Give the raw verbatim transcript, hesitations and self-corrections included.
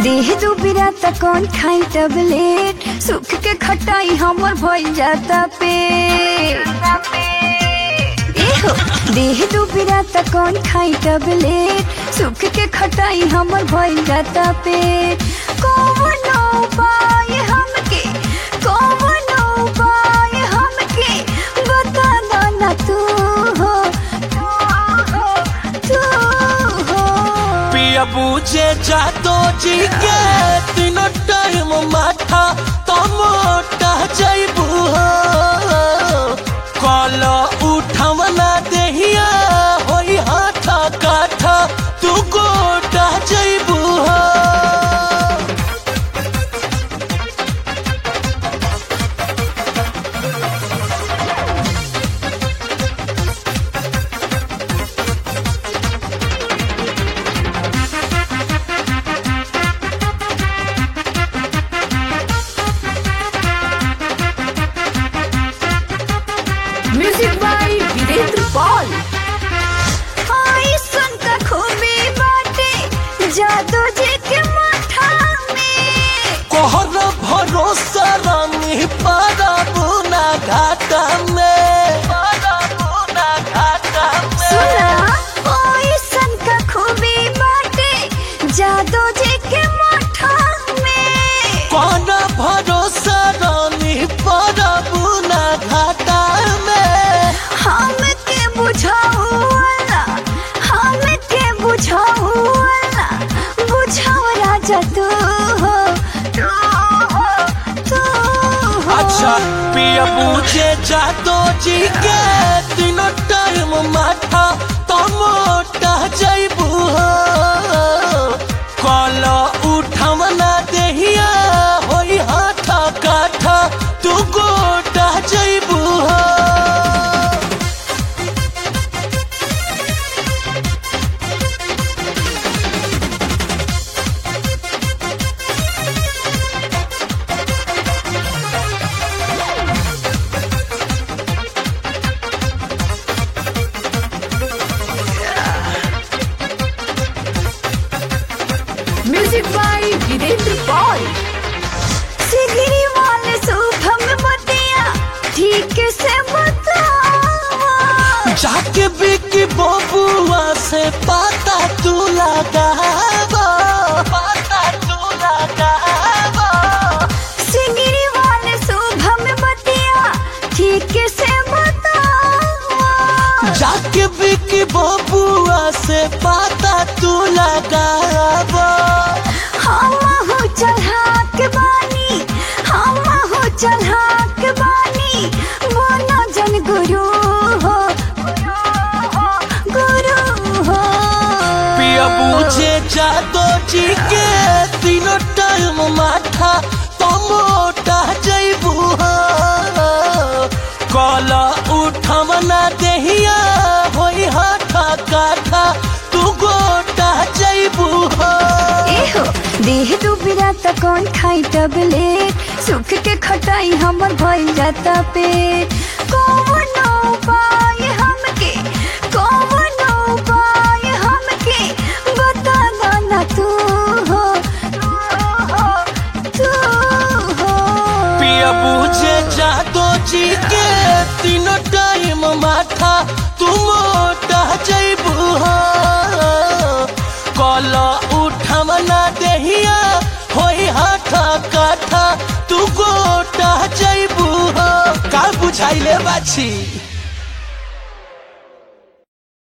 देह दुबिरा त कौन खाई टबलेट सुख के खटाई हमर भइल जाता पेट। एहो देह दुबिरा त कौन खाई टबलेट सुख के खटाई हमर भइल जाता पेट। कौन उपाय हमके कौन उपाय हमके बता ना तू हो तू हो। पिया बूझे जातो जी के तीनों टाइम माथा तो मोटा जैबू हो। कल उठवना देहिया होई हाथा काठा तू गोटा जैबू हो। Music by Virendra Paul. आई सुन का खूबी बाटे जादू जी के माथा में। कोहर भरोसा रानी पारा बुना घाटा में पारा बुना घाटा में। सुना आई सुन का खूबी बाटे जादू जी के माथा में। कौन भरोसा रानी पारा बुना घाटा में। हमके बुझाऊ वाला हमके बुझाऊ वाला बुझाऊ राजा तू हो तू हो तू हो। अच्छा पिया बूझे जातो जी के तीनों टाइम माथा तो मोटा जैबू हो। कल उठवना देहिया होई हाथा काठा तू गोटा जैबू हो। Music by Virendra Paul. सिगरी वाले शुभम बतिया ठीक से बतावा। जाके बिकी बबुआ से पाता तू लगावा पाता तू लगावा। सिगरी वाले शुभम बतिया ठीक से बतावा। जाके बिकी बबुआ से पाता तू लगावा। हम हो चढ़ा के बानी हम हो चढ़ा के बानी बोलो जन गुरु हो गुरु हो। पिया बूझे जातो जी के तीनों टाइम माथा तो मोटा जैबू हो। कल उठवना देहिया होई हाथा काठा तू गोटा जैबू हो। एहो देह दुबिरा त कौन खाई टबलेट सुख के खटाई हमर भइल जाता पेट। कौन उपाय हमके कौन उपाय हमके बता ना तू हो तू हो। पिया बूझे जातो जी के तीनों टाइम माथा तू मोटा जैबू हो। कल उठवना देहिया होई हाथा काठा तू गोटा जैबू हो। का बुझाइले बाछी।